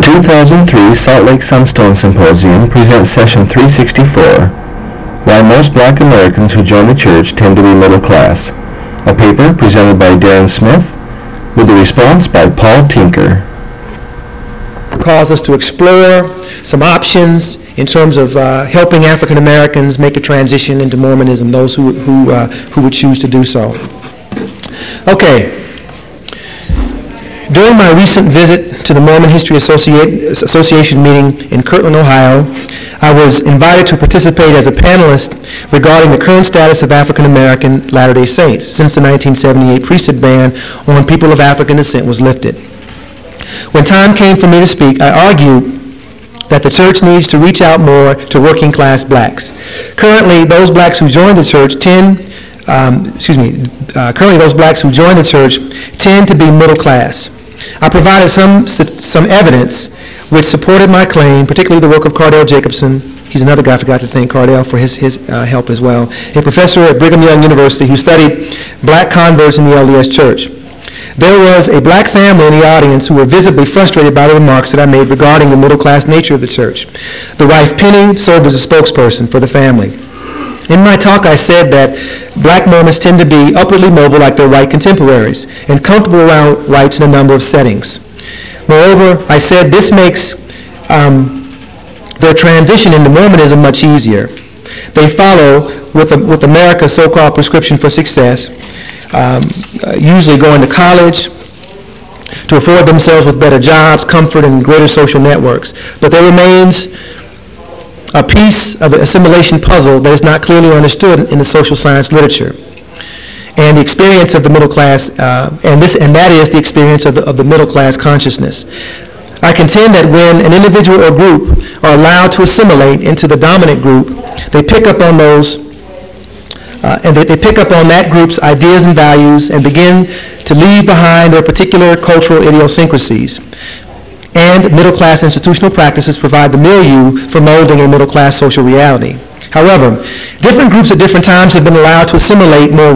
2003 Salt Lake Sunstone Symposium presents Session 364, Why Most Black Americans Who Join the Church Tend to be Middle Class, a paper presented by Darren Smith, with a response by Paul Tinker. Calls us to explore some options in terms of helping African Americans make a transition into Mormonism, those who would choose to do so. Okay. During my recent visit to the Mormon History Association meeting in Kirtland, Ohio, I was invited to participate as a panelist regarding the current status of African American Latter-day Saints since the 1978 priesthood ban on people of African descent was lifted. When time came for me to speak, I argued that the church needs to reach out more to working class blacks. Currently, those blacks who join the church tend to be middle class. I provided some evidence which supported my claim, particularly the work of Cardell Jacobson. He's another guy I forgot to thank Cardell for his help as well. A professor at Brigham Young University who studied black converts in the LDS Church. There was a black family in the audience who were visibly frustrated by the remarks that I made regarding the middle-class nature of the church. The wife, Penny, served as a spokesperson for the family. In my talk, I said that black Mormons tend to be upwardly mobile like their white contemporaries and comfortable around whites in a number of settings. Moreover, I said this makes their transition into Mormonism much easier. They follow with America's so-called prescription for success, usually going to college to afford themselves with better jobs, comfort, and greater social networks. But there remains a piece of the assimilation puzzle that is not clearly understood in the social science literature, and the experience of the middle class, and that is the experience of the middle class consciousness. I contend that when an individual or group are allowed to assimilate into the dominant group, they pick up on those, and they pick up on that group's ideas and values and begin to leave behind their particular cultural idiosyncrasies. And middle-class institutional practices provide the milieu for molding a middle-class social reality. However, different groups at different times have been allowed to assimilate more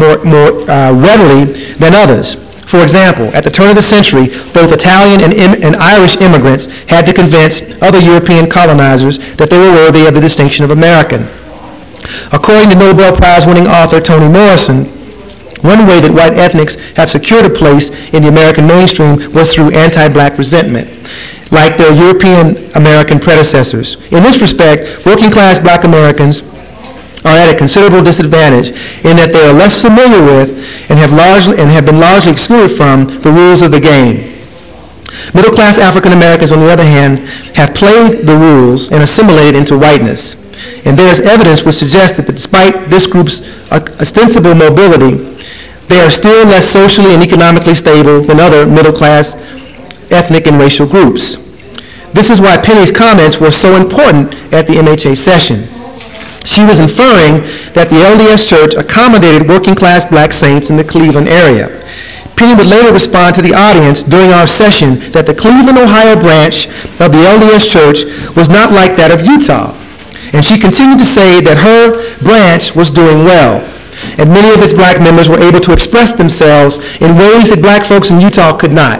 readily than others. For example, at the turn of the century, both Italian and Irish immigrants had to convince other European colonizers that they were worthy of the distinction of American. According to Nobel Prize-winning author Toni Morrison, one way that white ethnics have secured a place in the American mainstream was through anti-black resentment, like their European American predecessors. In this respect, working-class black Americans are at a considerable disadvantage in that they are less familiar with and have been largely excluded from the rules of the game. Middle-class African Americans, on the other hand, have played the rules and assimilated into whiteness. And there is evidence which suggests that despite this group's ostensible mobility, they are still less socially and economically stable than other middle-class ethnic and racial groups. This is why Penny's comments were so important at the MHA session. She was inferring that the LDS Church accommodated working-class black saints in the Cleveland area. Penny would later respond to the audience during our session that the Cleveland, Ohio branch of the LDS Church was not like that of Utah. And she continued to say that her branch was doing well, and many of its black members were able to express themselves in ways that black folks in Utah could not.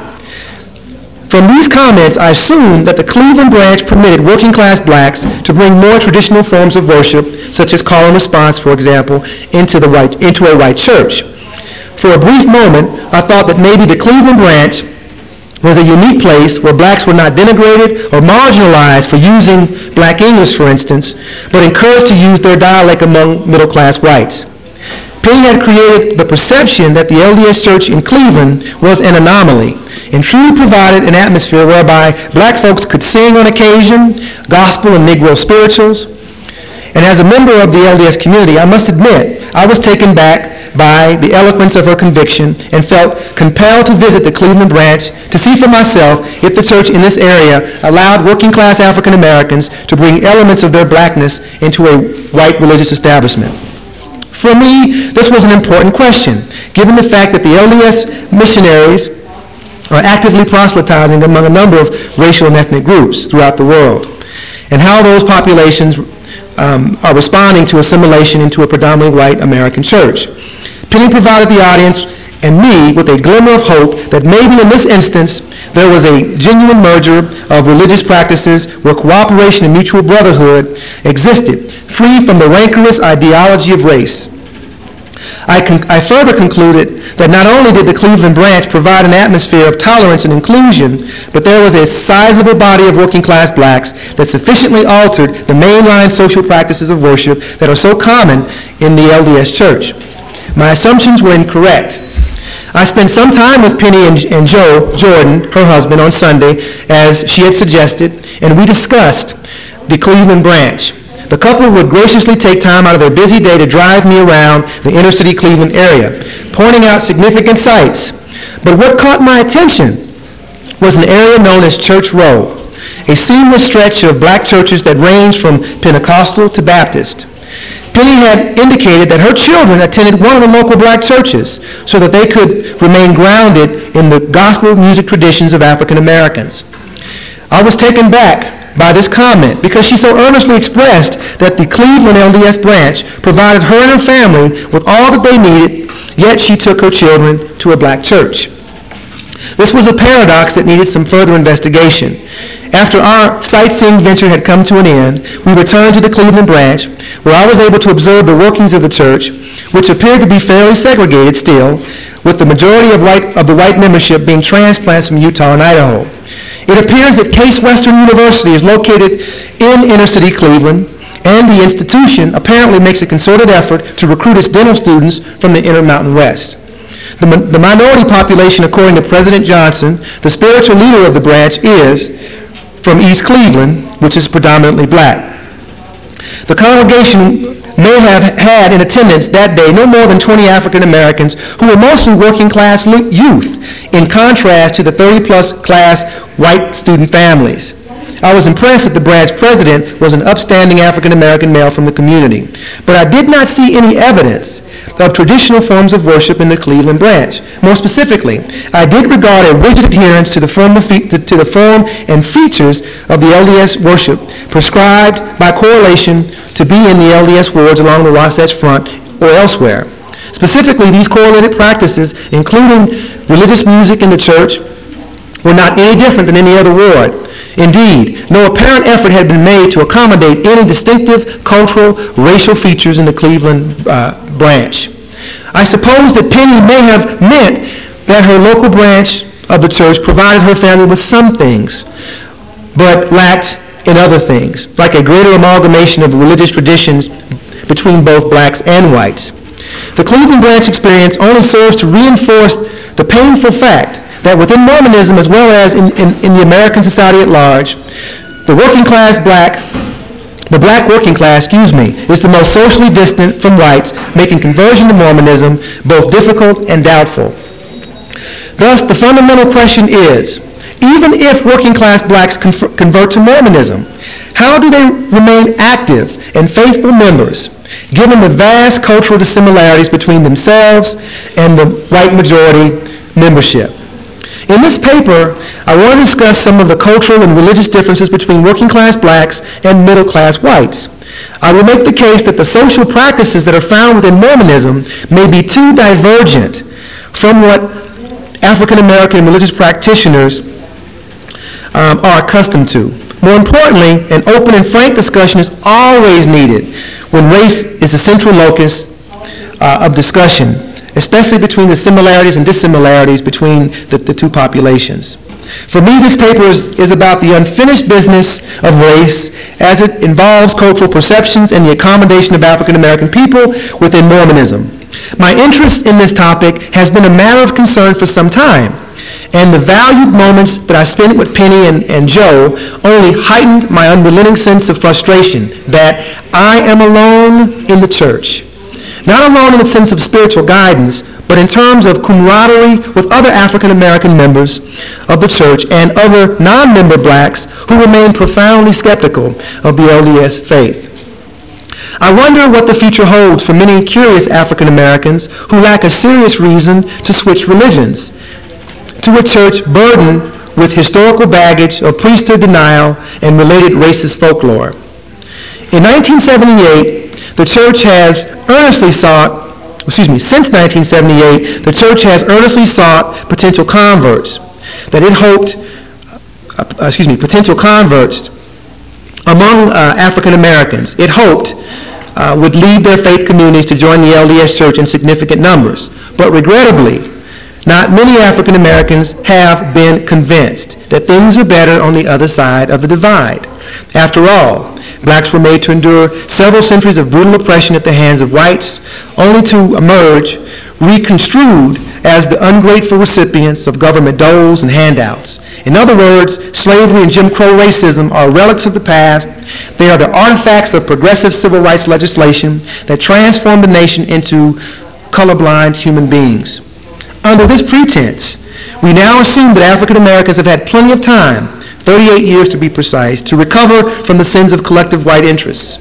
From these comments, I assume that the Cleveland branch permitted working-class blacks to bring more traditional forms of worship, such as call and response, for example, into a white church. For a brief moment, I thought that maybe the Cleveland branch was a unique place where blacks were not denigrated or marginalized for using black English, for instance, but encouraged to use their dialect among middle-class whites. Penny had created the perception that the LDS Church in Cleveland was an anomaly and truly provided an atmosphere whereby black folks could sing on occasion, gospel and Negro spirituals. And as a member of the LDS community, I must admit, I was taken back by the eloquence of her conviction and felt compelled to visit the Cleveland branch to see for myself if the church in this area allowed working-class African Americans to bring elements of their blackness into a white religious establishment. For me, this was an important question, given the fact that the LDS missionaries are actively proselytizing among a number of racial and ethnic groups throughout the world, and how those populations are responding to assimilation into a predominantly white American church. Penny provided the audience and me with a glimmer of hope that maybe in this instance there was a genuine merger of religious practices where cooperation and mutual brotherhood existed, free from the rancorous ideology of race. I further concluded that not only did the Cleveland branch provide an atmosphere of tolerance and inclusion, but there was a sizable body of working class blacks that sufficiently altered the mainline social practices of worship that are so common in the LDS Church. My assumptions were incorrect. I spent some time with Penny and Joe Jordan, her husband, on Sunday, as she had suggested, and we discussed the Cleveland branch. The couple would graciously take time out of their busy day to drive me around the inner-city Cleveland area, pointing out significant sites. But what caught my attention was an area known as Church Row, a seamless stretch of black churches that ranged from Pentecostal to Baptist. Penny had indicated that her children attended one of the local black churches so that they could remain grounded in the gospel music traditions of African Americans. I was taken back by this comment because she so earnestly expressed that the Cleveland LDS branch provided her and her family with all that they needed, yet she took her children to a black church. This was a paradox that needed some further investigation. After our sightseeing venture had come to an end, we returned to the Cleveland branch, where I was able to observe the workings of the church, which appeared to be fairly segregated still, with the majority of the white membership being transplants from Utah and Idaho. It appears that Case Western University is located in inner-city Cleveland, and the institution apparently makes a concerted effort to recruit its dental students from the Intermountain West. The minority population, according to President Johnson, the spiritual leader of the branch, is from East Cleveland, which is predominantly black. The congregation may have had in attendance that day no more than 20 African Americans who were mostly working class youth, in contrast to the 30-plus class white student families. I was impressed that the branch president was an upstanding African American male from the community, but I did not see any evidence of traditional forms of worship in the Cleveland branch. More specifically, I did regard a rigid adherence to the form and features of the LDS worship prescribed by correlation to be in the LDS wards along the Wasatch Front or elsewhere. Specifically, these correlated practices, including religious music in the church, were not any different than any other ward. Indeed, no apparent effort had been made to accommodate any distinctive cultural, racial features in the Cleveland branch. I suppose that Penny may have meant that her local branch of the church provided her family with some things, but lacked in other things, like a greater amalgamation of religious traditions between both blacks and whites. The Cleveland branch experience only serves to reinforce the painful fact that within Mormonism, as well as in the American society at large, the black working class, is the most socially distant from whites, making conversion to Mormonism both difficult and doubtful. Thus, the fundamental question is, even if working class blacks convert to Mormonism, how do they remain active and faithful members, given the vast cultural dissimilarities between themselves and the white majority membership? In this paper, I want to discuss some of the cultural and religious differences between working class blacks and middle class whites. I will make the case that the social practices that are found within Mormonism may be too divergent from what African American religious practitioners are accustomed to. More importantly, an open and frank discussion is always needed when race is the central locus of discussion, especially between the similarities and dissimilarities between the two populations. For me, this paper is about the unfinished business of race as it involves cultural perceptions and the accommodation of African American people within Mormonism. My interest in this topic has been a matter of concern for some time, and the valued moments that I spent with Penny and Joe only heightened my unrelenting sense of frustration that I am alone in the church. Not alone in the sense of spiritual guidance, but in terms of camaraderie with other African American members of the church and other non-member blacks who remain profoundly skeptical of the LDS faith. I wonder what the future holds for many curious African Americans who lack a serious reason to switch religions to a church burdened with historical baggage of priesthood denial and related racist folklore. In 1978, the church has earnestly sought since 1978, the church has earnestly sought potential converts among African Americans. It hoped would lead their faith communities to join the LDS Church in significant numbers. But regrettably, not many African Americans have been convinced that things are better on the other side of the divide. After all, blacks were made to endure several centuries of brutal oppression at the hands of whites, only to emerge reconstrued as the ungrateful recipients of government doles and handouts. In other words, slavery and Jim Crow racism are relics of the past. They are the artifacts of progressive civil rights legislation that transformed the nation into colorblind human beings. Under this pretense, we now assume that African Americans have had plenty of time, 38 years to be precise, to recover from the sins of collective white interests.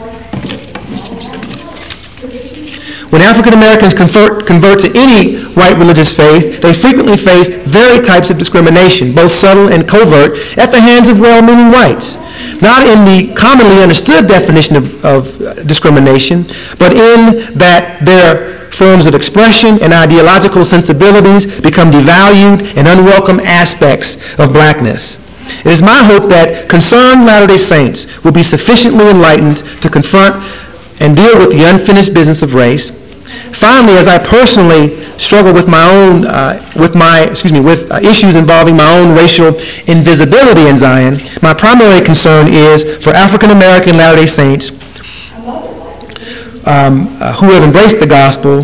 When African Americans convert to any white religious faith, they frequently face varied types of discrimination, both subtle and covert, at the hands of well-meaning whites. Not in the commonly understood definition of discrimination, but in that their forms of expression and ideological sensibilities become devalued and unwelcome aspects of blackness. It is my hope that concerned Latter-day Saints will be sufficiently enlightened to confront and deal with the unfinished business of race. Finally, as I personally struggle with issues involving my own racial invisibility in Zion, my primary concern is for African American Latter-day Saints who have embraced the gospel.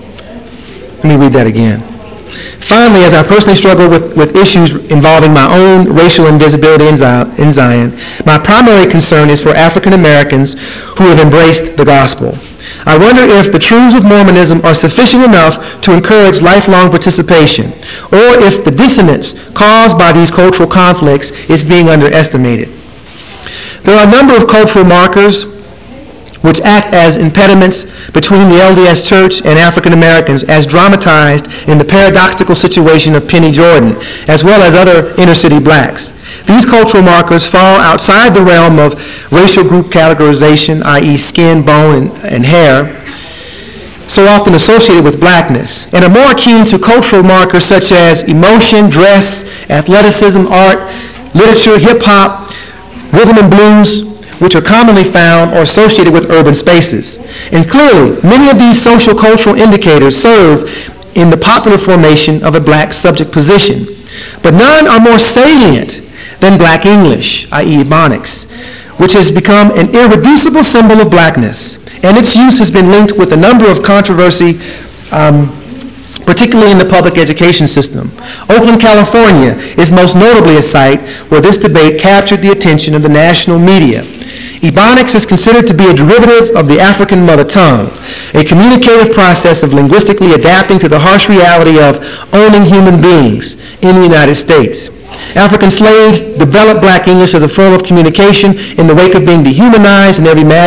Let me read that again. Finally, as I personally struggle with issues involving my own racial invisibility in Zion, my primary concern is for African Americans who have embraced the gospel. I wonder if the truths of Mormonism are sufficient enough to encourage lifelong participation, or if the dissonance caused by these cultural conflicts is being underestimated. There are a number of cultural markers which act as impediments between the LDS Church and African Americans, as dramatized in the paradoxical situation of Penny Jordan, as well as other inner-city blacks. These cultural markers fall outside the realm of racial group categorization, i.e. skin, bone, and hair, so often associated with blackness, and are more akin to cultural markers such as emotion, dress, athleticism, art, literature, hip-hop, rhythm and blues, which are commonly found or associated with urban spaces. And clearly, many of these social cultural indicators serve in the popular formation of a black subject position. But none are more salient than Black English, i.e. Ebonics, which has become an irreducible symbol of blackness. And its use has been linked with a number of controversy, particularly in the public education system. Oakland, California is most notably a site where this debate captured the attention of the national media. Ebonics is considered to be a derivative of the African mother tongue, a communicative process of linguistically adapting to the harsh reality of owning human beings in the United States. African slaves developed Black English as a form of communication in the wake of being dehumanized in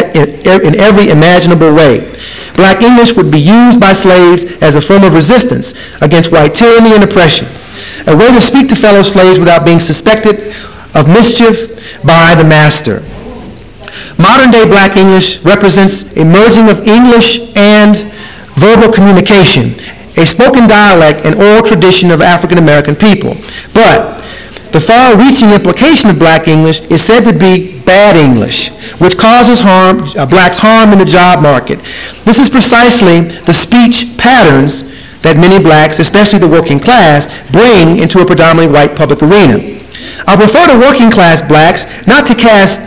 every imaginable way. Black English would be used by slaves as a form of resistance against white tyranny and oppression, a way to speak to fellow slaves without being suspected of mischief by the master. Modern-day Black English represents a merging of English and verbal communication, a spoken dialect and oral tradition of African American people. But the far-reaching implication of Black English is said to be bad English, which causes blacks harm in the job market. This is precisely the speech patterns that many blacks, especially the working class, bring into a predominantly white public arena. I refer to working class blacks not to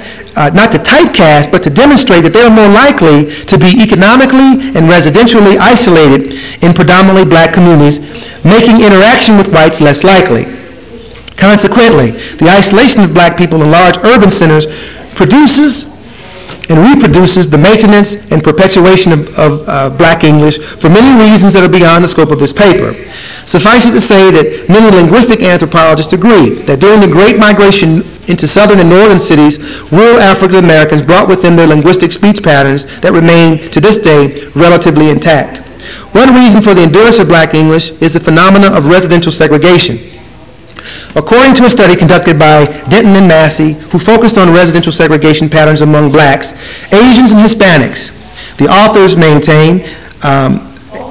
typecast, but to demonstrate that they are more likely to be economically and residentially isolated in predominantly black communities, making interaction with whites less likely. Consequently, the isolation of black people in large urban centers produces and reproduces the maintenance and perpetuation of Black English for many reasons that are beyond the scope of this paper. Suffice it to say that many linguistic anthropologists agree that during the Great Migration into southern and northern cities, rural African Americans brought with them their linguistic speech patterns that remain to this day relatively intact. One reason for the endurance of Black English is the phenomena of residential segregation. According to a study conducted by Denton and Massey, who focused on residential segregation patterns among blacks, Asians, and Hispanics, the authors maintain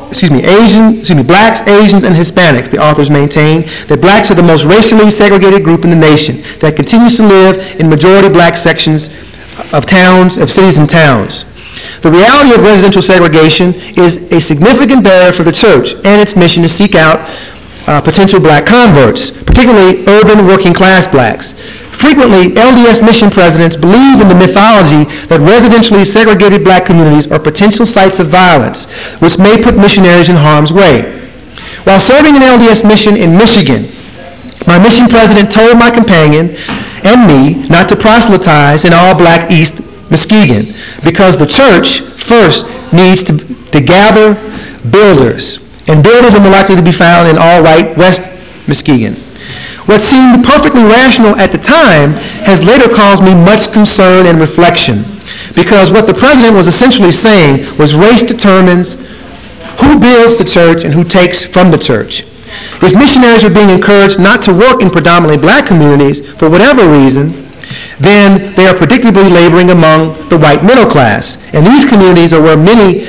blacks, Asians, and Hispanics. The authors maintain that blacks are the most racially segregated group in the nation that continues to live in majority black sections of cities and towns. The reality of residential segregation is a significant barrier for the church and its mission to seek out potential black converts, particularly urban working-class blacks. Frequently, LDS mission presidents believe in the mythology that residentially segregated black communities are potential sites of violence, which may put missionaries in harm's way. While serving an LDS mission in Michigan, my mission president told my companion and me not to proselytize in all-black East Muskegon because the church first needs to gather builders, and builders are more likely to be found in all-white West Muskegon. What seemed perfectly rational at the time has later caused me much concern and reflection, because what the president was essentially saying was race determines who builds the church and who takes from the church. If missionaries are being encouraged not to work in predominantly black communities for whatever reason, then they are predictably laboring among the white middle class. And these communities are where many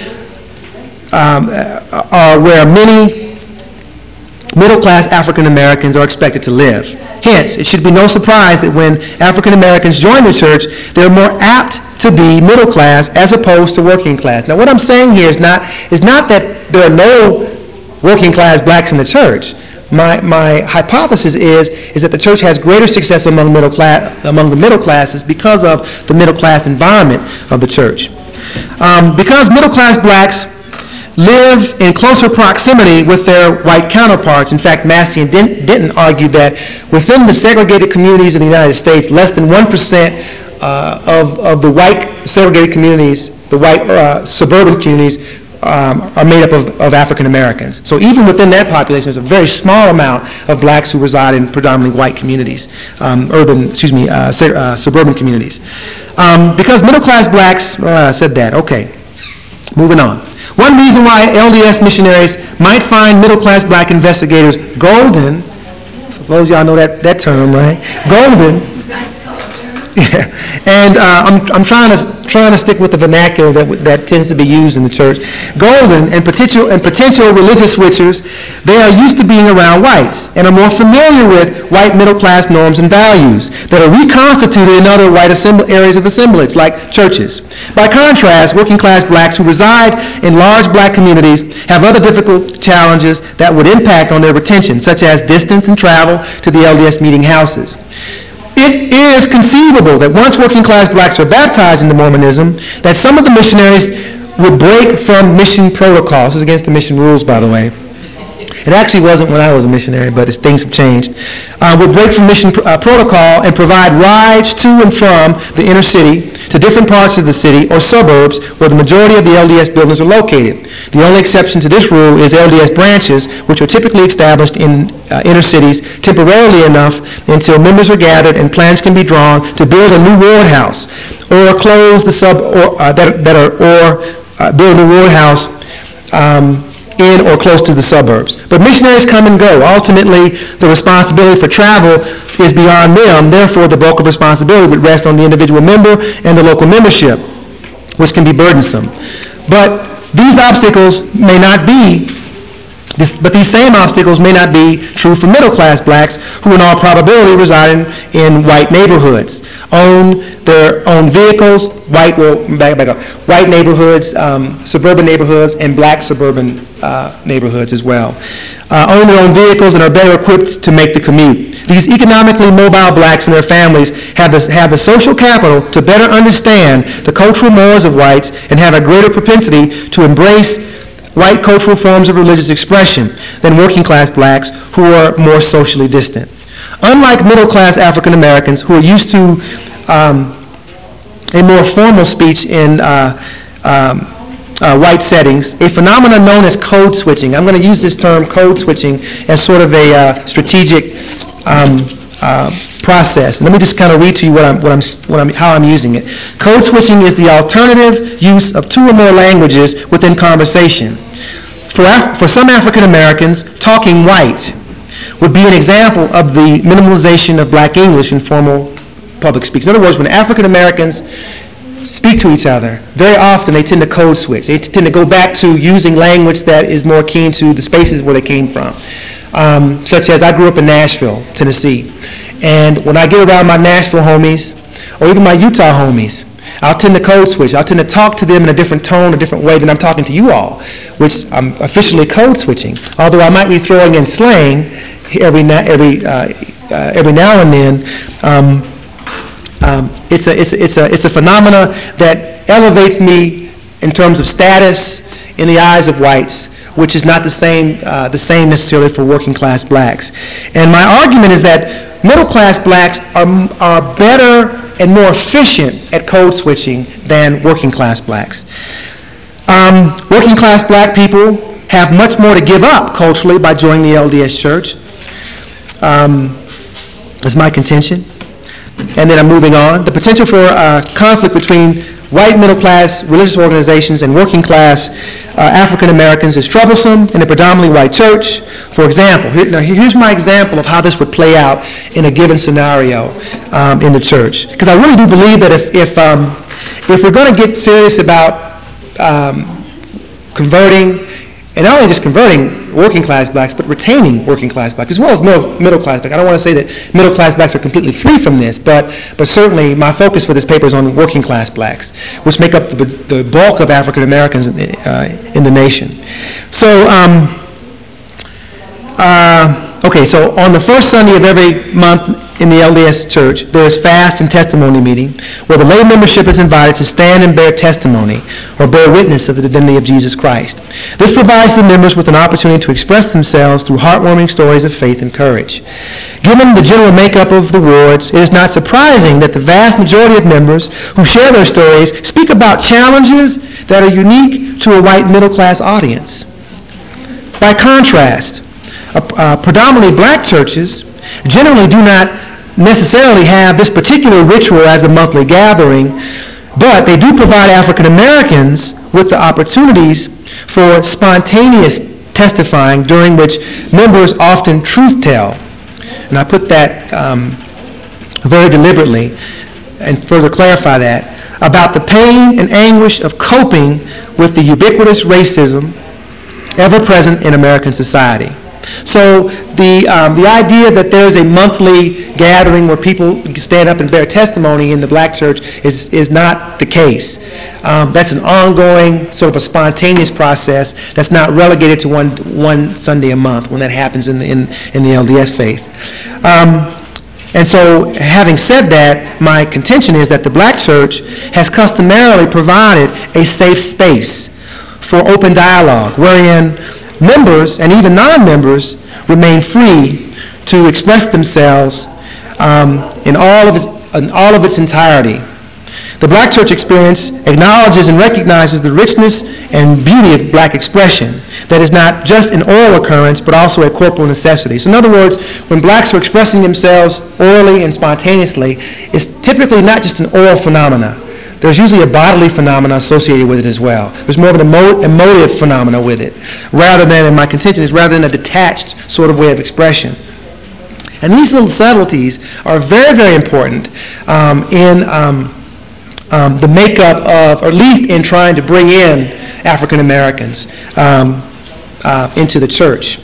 middle-class African Americans are expected to live. Hence, it should be no surprise that when African Americans join the church, they're more apt to be middle class as opposed to working class. Now, what I'm saying here is not that there are no working class blacks in the church. My hypothesis is that the church has greater success among the middle classes because of the middle class environment of the church. Because middle class blacks live in closer proximity with their white counterparts. In fact, Massey and Denton argued that within the segregated communities in the United States, less than 1% of the white segregated communities, the white suburban communities, are made up of African Americans. So even within that population, there's a very small amount of blacks who reside in predominantly white communities, suburban communities. Because middle-class blacks, I said that, okay. Moving on. One reason why LDS missionaries might find middle-class black investigators golden, for those of y'all know that term, right? Golden. Yeah. And I'm trying to stick with the vernacular that tends to be used in the church. Golden and potential religious switchers, they are used to being around whites and are more familiar with white middle class norms and values that are reconstituted in other white areas of assemblage, like churches. By contrast, working class blacks who reside in large black communities have other difficult challenges that would impact on their retention, such as distance and travel to the LDS meeting houses. It is conceivable that once working class blacks are baptized into Mormonism, that some of the missionaries would break from mission protocols. This is against the mission rules, by the way. It actually wasn't when I was a missionary, but things have changed. Would break from mission protocol and provide rides to and from the inner city to different parts of the city or suburbs where the majority of the LDS buildings are located. The only exception to this rule is LDS branches, which are typically established in inner cities temporarily enough until members are gathered and plans can be drawn to build a new ward house or close the build a new ward house in or close to the suburbs. But missionaries come and go. Ultimately, the responsibility for travel is beyond them. Therefore, the bulk of responsibility would rest on the individual member and the local membership, which can be burdensome. But these obstacles may not be, but these same obstacles may not be true for middle-class blacks who in all probability reside in white neighborhoods, own their own vehicles, white neighborhoods, suburban neighborhoods, and black suburban neighborhoods as well. Own their own vehicles and are better equipped to make the commute. These economically mobile blacks and their families have the social capital to better understand the cultural mores of whites and have a greater propensity to embrace white cultural forms of religious expression than working class blacks who are more socially distant. Unlike middle class African Americans who are used to a more formal speech in white settings, a phenomenon known as code switching. I'm going to use this term code switching as sort of a strategic process. And let me just kind of read to you how I'm using it. Code switching is the alternative use of two or more languages within conversation. For some African Americans, talking white would be an example of the minimalization of black English in formal public speaks. In other words, when African Americans speak to each other, very often they tend to code switch. They tend to go back to using language that is more keen to the spaces where they came from. Such as I grew up in Nashville, Tennessee. And when I get around my Nashville homies, or even my Utah homies, I'll tend to code switch. I'll tend to talk to them in a different tone, a different way than I'm talking to you all, which I'm officially code switching. Although I might be throwing in slang every now and then. It's a phenomena that elevates me in terms of status in the eyes of whites, which is not the same necessarily for working class blacks. And my argument is that middle class blacks are better and more efficient at code switching than working class blacks. Working class black people have much more to give up culturally by joining the LDS Church. That's my contention. And then I'm moving on. The potential for conflict between white middle-class religious organizations and working-class African Americans is troublesome in a predominantly white church. For example, here's my example of how this would play out in a given scenario in the church. Because I really do believe that if we're going to get serious about converting, and not only just converting working-class blacks, but retaining working-class blacks, as well as middle-class blacks. I don't want to say that middle-class blacks are completely free from this, but certainly my focus for this paper is on working-class blacks, which make up the bulk of African Americans in the nation. So, so on the first Sunday of every month in the LDS Church, there is fast and testimony meeting where the lay membership is invited to stand and bear testimony or bear witness of the divinity of Jesus Christ. This provides the members with an opportunity to express themselves through heartwarming stories of faith and courage. Given the general makeup of the wards, it is not surprising that the vast majority of members who share their stories speak about challenges that are unique to a white middle-class audience. By contrast, predominantly black churches generally do not necessarily have this particular ritual as a monthly gathering, but they do provide African Americans with the opportunities for spontaneous testifying, during which members often truth tell. And I put that very deliberately and further clarify that, about the pain and anguish of coping with the ubiquitous racism ever present in American society. So the idea that there's a monthly gathering where people stand up and bear testimony in the black church is not the case. That's an ongoing, sort of a spontaneous process that's not relegated to one Sunday a month when that happens in the LDS faith. And so, having said that, my contention is that the black church has customarily provided a safe space for open dialogue, wherein members and even non-members remain free to express themselves in all of its entirety. The black church experience acknowledges and recognizes the richness and beauty of black expression that is not just an oral occurrence, but also a corporal necessity. So in other words, when blacks are expressing themselves orally and spontaneously, it's typically not just an oral phenomena. There's usually a bodily phenomena associated with it as well. There's more of an emotive phenomena with it, rather than, and my contention is, rather than a detached sort of way of expression. And these little subtleties are very, very important in the makeup of, or at least in trying to bring in African Americans into the church.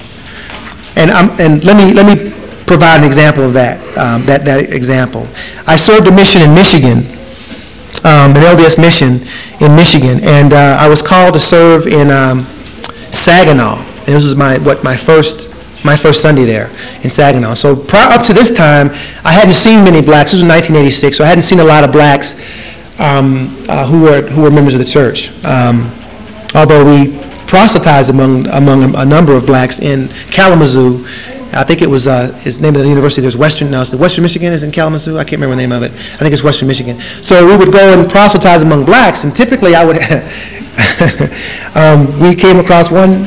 And let me provide an example of that. That example. I served a mission in Michigan, an LDS mission in Michigan, and I was called to serve in Saginaw. And this was my first Sunday there in Saginaw. So up to this time, I hadn't seen many blacks. This was 1986, so I hadn't seen a lot of blacks who were members of the church. Although we proselytized among a number of blacks in Kalamazoo. I think it was his name of the university. There's Western Michigan is in Kalamazoo. I can't remember the name of it. I think it's Western Michigan. So we would go and proselytize among blacks, and typically I would we came across one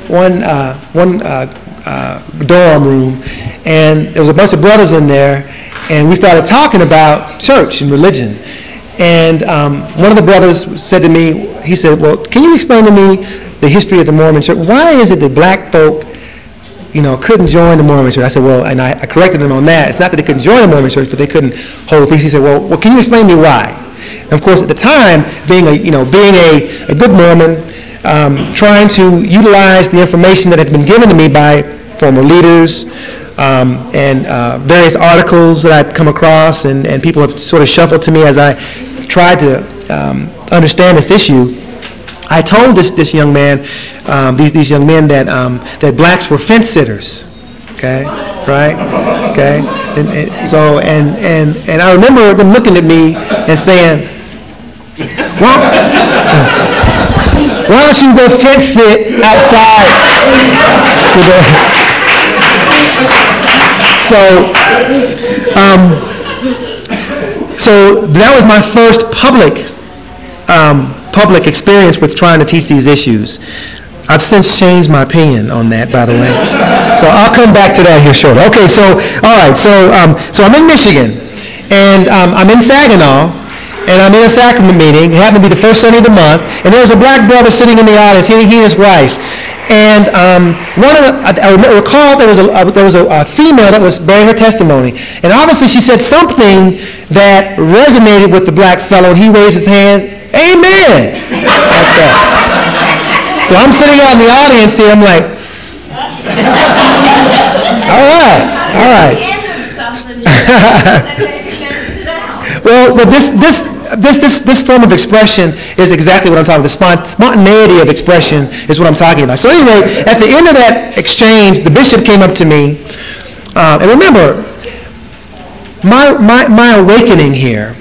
dorm room, and there was a bunch of brothers in there, and we started talking about church and religion. And one of the brothers said to me, he said, "Well, can you explain to me the history of the Mormon church? Why is it that black folk, couldn't join the Mormon church?" I said, well, and I corrected him on that. It's not that they couldn't join the Mormon church, but they couldn't hold a peace. He said, well, can you explain to me why? Of course, at the time, being a good Mormon, trying to utilize the information that had been given to me by former leaders and various articles that I've come across, and people have sort of shuffled to me as I tried to understand this issue. I told this young man, these young men, that blacks were fence sitters. Okay, right? Okay, and I remember them looking at me and saying, "Well, why don't you go fence sit outside?" So that was my first public experience with trying to teach these issues. I've since changed my opinion on that, by the way. So I'll come back to that here shortly. Okay, so I'm in Michigan, and I'm in Saginaw, and I'm in a sacrament meeting. It happened to be the first Sunday of the month, and there was a black brother sitting in the audience, he and his wife. And I recall there was a female that was bearing her testimony, and obviously she said something that resonated with the black fellow, and he raised his hands, "Amen!" like that. So I'm sitting out in the audience here, I'm like, all right. Well, but this form of expression is exactly what I'm talking about. The spontaneity of expression is what I'm talking about. So anyway, at the end of that exchange, the bishop came up to me, and remember, my awakening here,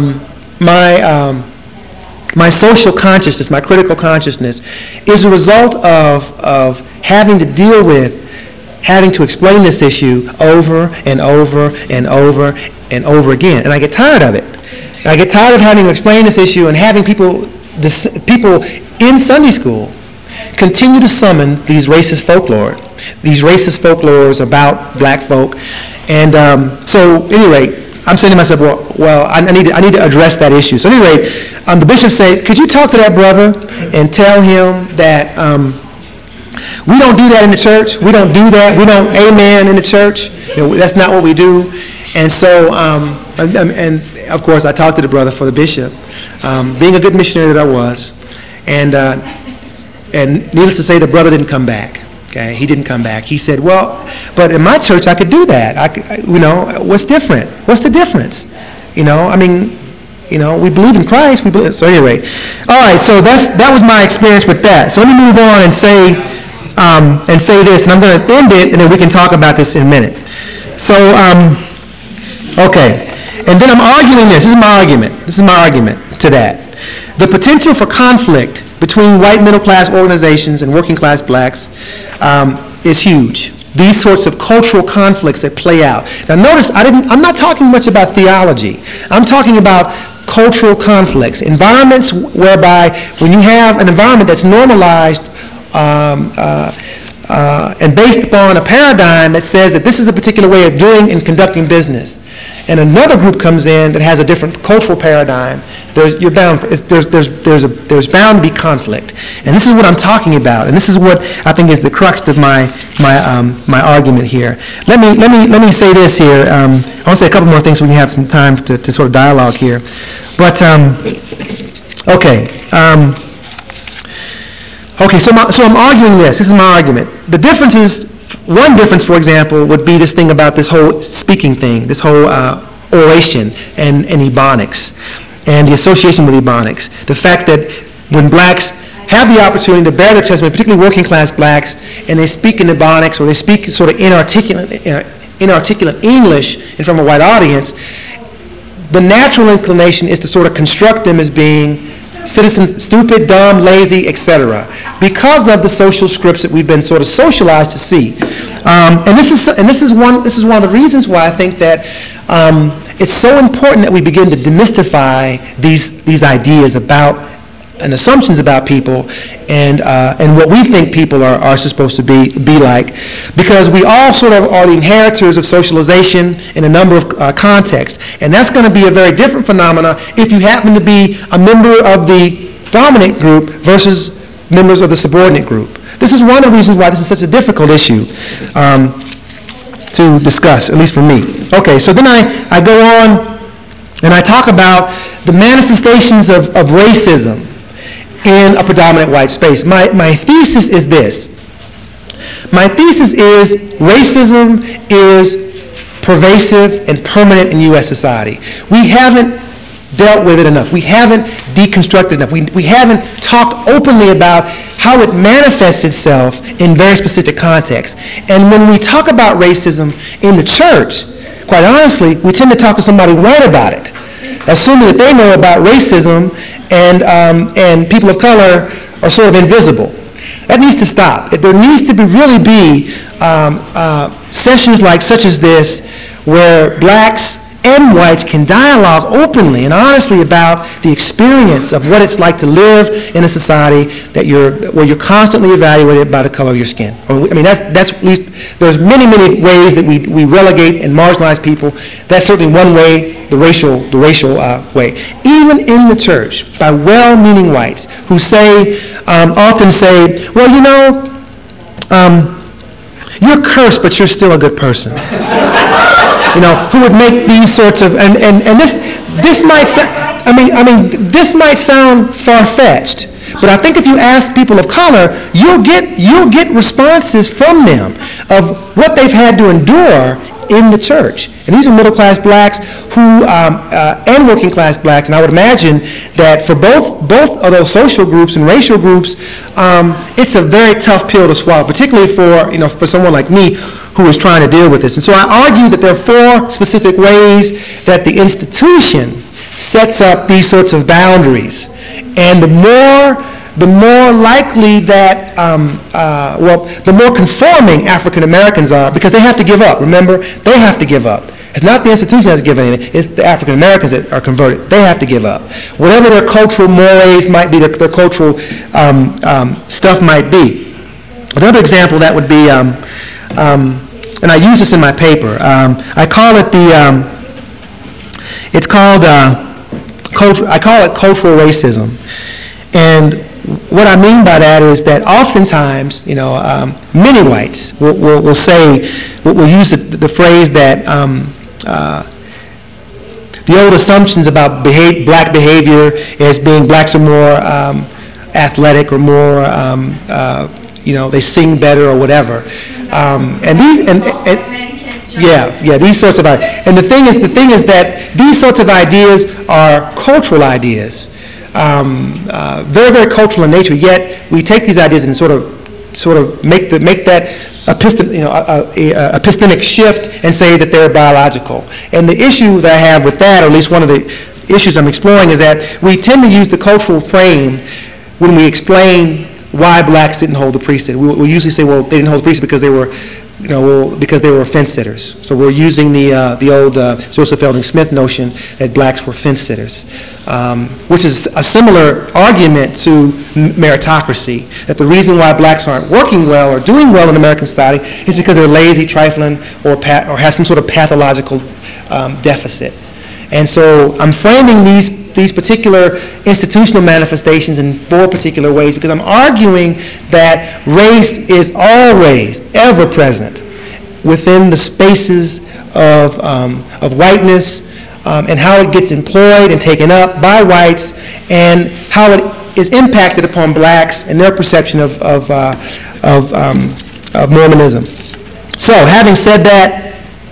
my social consciousness, my critical consciousness, is a result of having to deal with, having to explain this issue over and over and over and over again. And I get tired of it. I get tired of having to explain this issue and having people in Sunday school continue to summon these racist folklores about black folk. And so, anyway, I'm saying to myself, well, I need to address that issue. So anyway, the bishop said, could you talk to that brother and tell him that we don't do that in the church. We don't do that. We don't amen in the church. That's not what we do. And so, and of course, I talked to the brother for the bishop, being a good missionary that I was, and needless to say, the brother didn't come back. Okay, he didn't come back. He said, well, but in my church I could do that. What's different? What's the difference? We believe in Christ. So anyway, all right. So that was my experience with that. So let me move on and say this, and I'm going to end it, and then we can talk about this in a minute. So, okay, and then I'm arguing this. This is my argument to that. The potential for conflict between white middle-class organizations and working-class blacks is huge. These sorts of cultural conflicts that play out. Now notice, I'm not talking much about theology. I'm talking about cultural conflicts, environments whereby when you have an environment that's normalized and based upon a paradigm that says that this is a particular way of doing and conducting business, and another group comes in that has a different cultural paradigm, there's bound to be conflict. And this is what I'm talking about, and this is what I think is the crux of my argument here. Let me say this here. I want to say a couple more things so we can have some time to sort of dialogue here. But okay. So I'm arguing this. This is my argument. One difference, for example, would be this thing about this whole speaking thing, this whole oration and Ebonics, and the association with Ebonics. The fact that when blacks have the opportunity to bear their testimony, particularly working class blacks, and they speak in Ebonics or they speak sort of inarticulate English in front of a white audience, the natural inclination is to sort of construct them as being citizens, stupid, dumb, lazy, etc., because of the social scripts that we've been sort of socialized to see. And this is one of the reasons why I think that it's so important that we begin to demystify these ideas about and assumptions about people and what we think people are supposed to be like, because we all sort of are the inheritors of socialization in a number of contexts, and that's going to be a very different phenomena if you happen to be a member of the dominant group versus members of the subordinate group. This is one of the reasons why this is such a difficult issue to discuss, at least for me. Okay, so then I go on and I talk about the manifestations of racism in a predominant white space. My thesis is this. My thesis is racism is pervasive and permanent in U.S. society. We haven't dealt with it enough. We haven't deconstructed enough. We haven't talked openly about how it manifests itself in very specific contexts. And when we talk about racism in the church, quite honestly, we tend to talk to somebody white about it, assuming that they know about racism and people of color are sort of invisible. That needs to stop. There needs to really be sessions such as this where blacks and whites can dialogue openly and honestly about the experience of what it's like to live in a society where you're constantly evaluated by the color of your skin. That's at least, there's many ways that we relegate and marginalize people. That's certainly one way, the racial way. Even in the church, by well-meaning whites who often say, well, you're cursed, but you're still a good person. Who would make these sorts of this might sound far-fetched, but I think if you ask people of color, you'll get responses from them of what they've had to endure in the church. And these are middle-class blacks and working-class blacks, and I would imagine that for both of those social groups and racial groups, it's a very tough pill to swallow, particularly for someone like me who is trying to deal with this. And so I argue that there are 4 specific ways that the institution sets up these sorts of boundaries. And the more likely that, the more conforming African Americans are, because they have to give up. Remember, they have to give up. It's not the institution that has given anything. It's the African Americans that are converted. They have to give up. Whatever their cultural mores might be, their cultural stuff might be. Another example that would be, and I use this in my paper. I call it I call it cultural racism. And what I mean by that is that oftentimes, many whites will use the phrase that the old assumptions about black behavior as being blacks are more athletic or more, they sing better or whatever. These sorts of ideas. And the thing is that these sorts of ideas are cultural ideas. Very, very cultural in nature. Yet we take these ideas and sort of make that epistemic shift and say that they're biological. And the issue that I have with that, or at least one of the issues I'm exploring, is that we tend to use the cultural frame when we explain why blacks didn't hold the priesthood. We usually say, well, they didn't hold the priesthood because they were fence sitters. So we're using the old Joseph Fielding Smith notion that blacks were fence sitters, which is a similar argument to meritocracy, that the reason why blacks aren't working well or doing well in American society is because they're lazy, trifling, or have some sort of pathological deficit. And so I'm framing these particular institutional manifestations in 4 particular ways because I'm arguing that race is always ever present within the spaces of whiteness and how it gets employed and taken up by whites and how it is impacted upon blacks and their perception of Mormonism. So, having said that,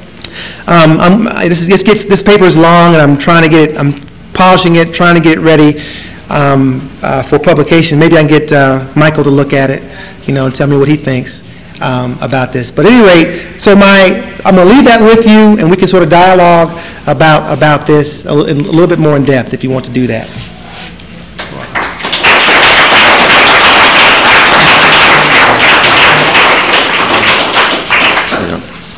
this paper is long and I'm polishing it, trying to get it ready for publication. Maybe I can get Michael to look at it, and tell me what he thinks about this. But at any rate, so I'm going to leave that with you, and we can sort of dialogue about this a little bit more in depth if you want to do that.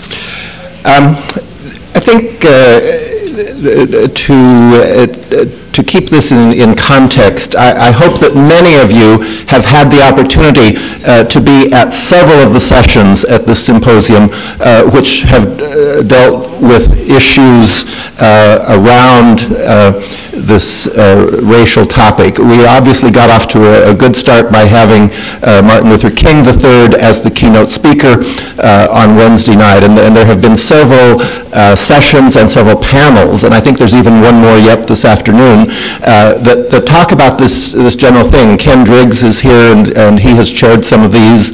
I think to to keep this in context, I hope that many of you have had the opportunity to be at several of the sessions at this symposium which have dealt with issues around this racial topic. We obviously got off to a good start by having Martin Luther King III as the keynote speaker on Wednesday night, and there have been several sessions and several panels, and I think there's even one more yet this afternoon, that talk about this general thing. Ken Driggs is here, and he has chaired some of these.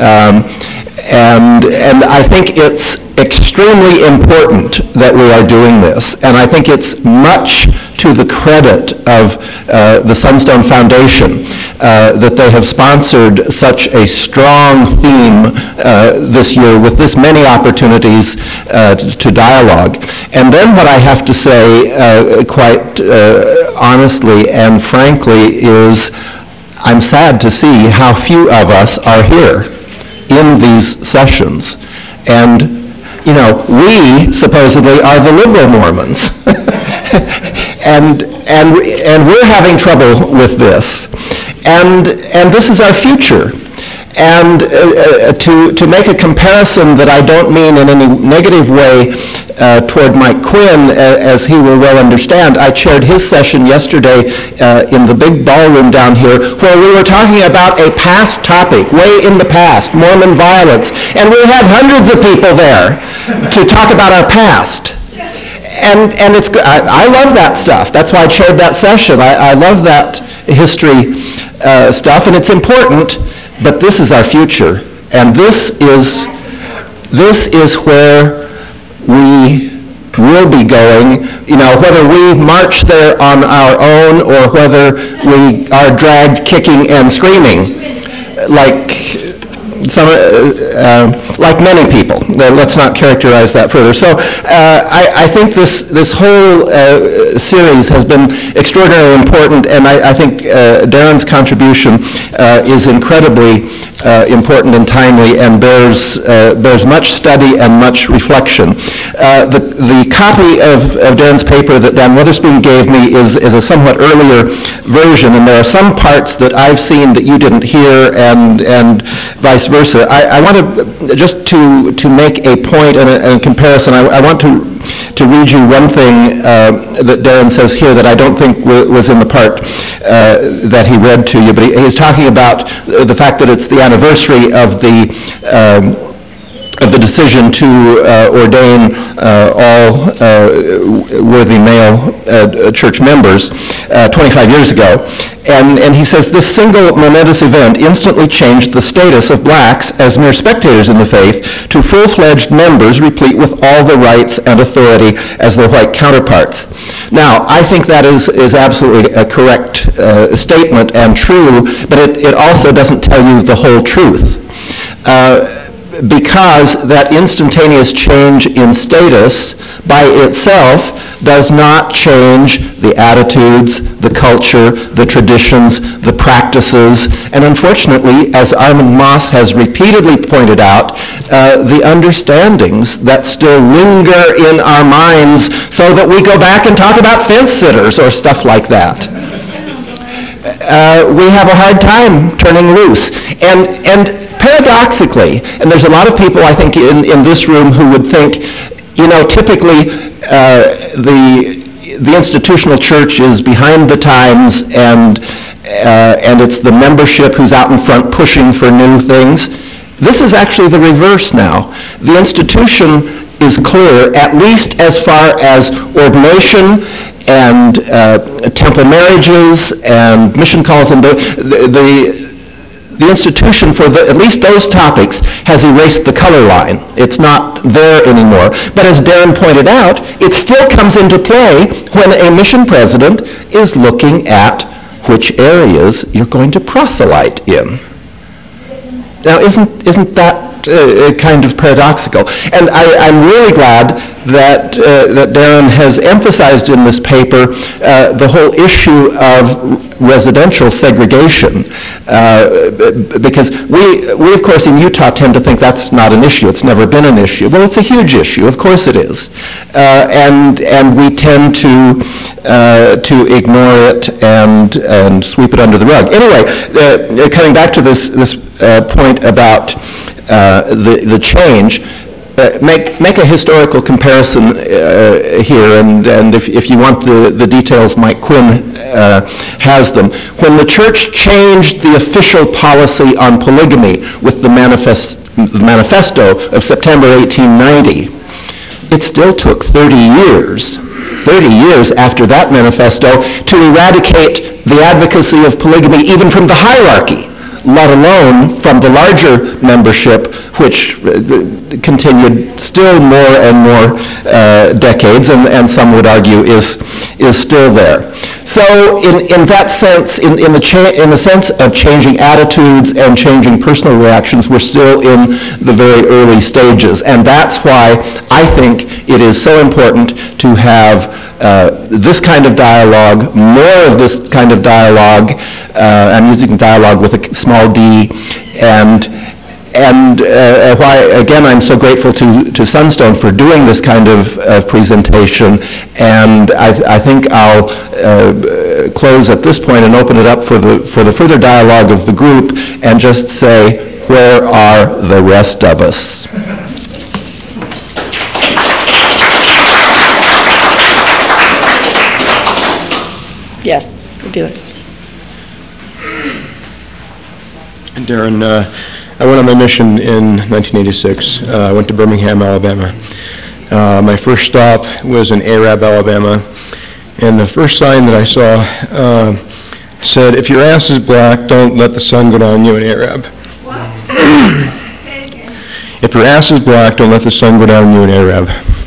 And I think it's extremely important that we are doing this, and I think it's much to the credit of the Sunstone Foundation that they have sponsored such a strong theme this year with this many opportunities to dialogue. And then what I have to say quite honestly and frankly is I'm sad to see how few of us are here in these sessions. And you know, we supposedly are the liberal Mormons. and we're having trouble with this. And this is our future. And to make a comparison that I don't mean in any negative way toward Mike Quinn, as he will well understand, I chaired his session yesterday in the big ballroom down here where we were talking about a past topic, way in the past, Mormon violence, and we had hundreds of people there to talk about our past. And it's good. I love that stuff. That's why I chaired that session. I love that history stuff, and it's important. But this is our future, and this is where we will be going. You know, whether we march there on our own or whether we are dragged kicking and screaming, like many people. Let's not characterize that further. So I think this whole series has been extraordinarily important, and I think Darren's contribution is incredibly important and timely, and bears much study and much reflection. The copy of Darren's paper that Dan Witherspoon gave me is a somewhat earlier version, and there are some parts that I've seen that you didn't hear, and vice versa. I want to, just to make a point and a comparison, I want to read you one thing that Darren says here that I don't think was in the part that he read to you, but he's talking about the fact that it's the anniversary of the decision to ordain all worthy male church members 25 years ago. And he says, this single momentous event instantly changed the status of blacks as mere spectators in the faith to full-fledged members replete with all the rights and authority as their white counterparts. Now, I think that is absolutely a correct statement and true, but it also doesn't tell you the whole truth. Because that instantaneous change in status by itself does not change the attitudes, the culture, the traditions, the practices, and unfortunately, as Armand Moss has repeatedly pointed out, the understandings that still linger in our minds so that we go back and talk about fence sitters or stuff like that. We have a hard time turning loose. And paradoxically, and there's a lot of people, I think, in this room who would think, you know, typically the institutional church is behind the times, and it's the membership who's out in front pushing for new things. This is actually the reverse now. The institution is clear, at least as far as ordination and temple marriages and mission calls, and the institution for at least those topics has erased the color line. It's not there anymore. But as Darren pointed out, it still comes into play when a mission president is looking at which areas you're going to proselyte in. Now, isn't that kind of paradoxical. And I'm really glad that Darren has emphasized in this paper the whole issue of residential segregation, because we of course in Utah tend to think that's not an issue. It's never been an issue. Well, it's a huge issue. Of course it is, and we tend to ignore it and sweep it under the rug. Anyway, coming back to this point about the change. Make a historical comparison here, and if you want the details, Mike Quinn has them. When the church changed the official policy on polygamy with the manifesto of September 1890, it still took 30 years after that manifesto to eradicate the advocacy of polygamy even from the hierarchy, let alone from the larger membership, which continued still more and more decades, and some would argue is still there. So in that sense, in the sense of changing attitudes and changing personal reactions, we're still in the very early stages. And that's why I think it is so important to have this kind of dialogue, more of this kind of dialogue. I'm using dialogue with a small d, and why, again, I'm so grateful to Sunstone for doing this kind of presentation. And I think I'll close at this point and open it up for the further dialogue of the group, and just say, where are the rest of us? Yes, we'll do it. Darren, I went on my mission in 1986. I went to Birmingham, Alabama. My first stop was in Arab, Alabama, and the first sign that I saw said, "If your ass is black, don't let the sun go down on you," in Arab. If your ass is black, don't let the sun go down on you, in Arab.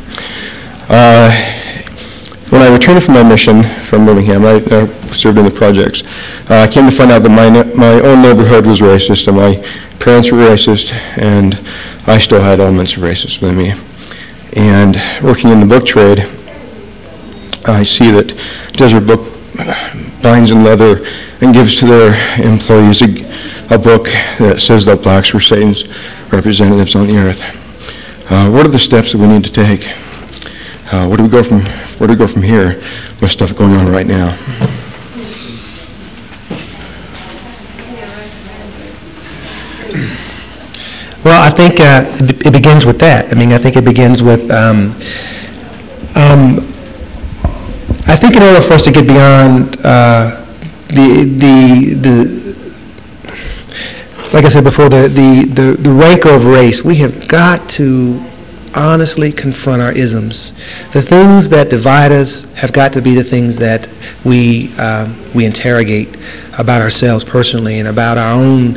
When I returned from my mission from Birmingham, I served in the projects. I came to find out that my own neighborhood was racist, and my parents were racist, and I still had elements of racism in me. And working in the book trade, I see that Desert Book binds in leather and gives to their employees a book that says that blacks were Satan's representatives on the earth. What are the steps that we need to take? Where do we go from here with stuff going on right now? Well, I think it begins with that. I mean, I think it begins with. I think in order for us to get beyond like I said before, the rank of race, we have got to honestly confront our isms. The things that divide us have got to be the things that we interrogate about ourselves personally and about our own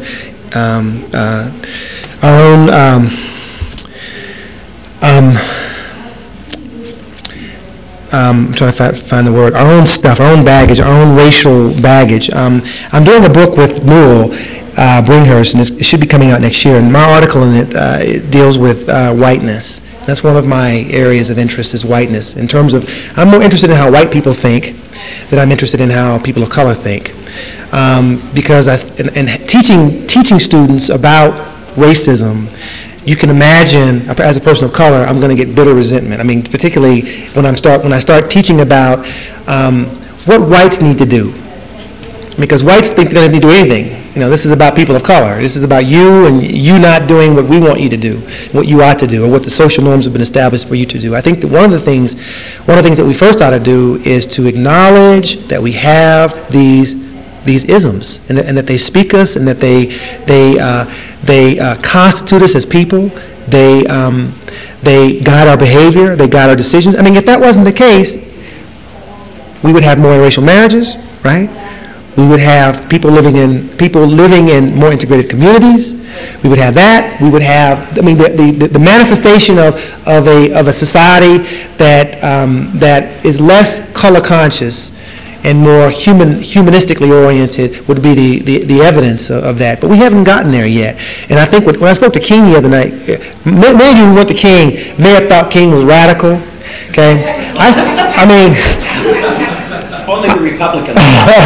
I'm trying to find the word, our own stuff, our own baggage, our own racial baggage. I'm doing a book with Newell Bringhurst, and it should be coming out next year, and my article in it deals with whiteness. That's one of my areas of interest, is whiteness. In terms of, I'm more interested in how white people think than I'm interested in how people of color think. Because teaching students about racism, you can imagine, as a person of color, I'm going to get bitter resentment. I mean, particularly when I start teaching about what whites need to do. Because whites think they don't need to do anything. You know, this is about people of color. This is about you and you not doing what we want you to do, what you ought to do, or what the social norms have been established for you to do. I think that one of the things that we first ought to do is to acknowledge that we have these isms, and that they speak us, and that they constitute us as people. They guide our behavior. They guide our decisions. I mean, if that wasn't the case, we would have more interracial marriages, right? We would have people living in more integrated communities. We would have that. We would have, I mean, the manifestation of a society that is less color conscious and more humanistically oriented would be the evidence of that. But we haven't gotten there yet. And I think when I spoke to King the other night, many of you who went to King may have thought King was radical. Okay, I mean, only the Republicans.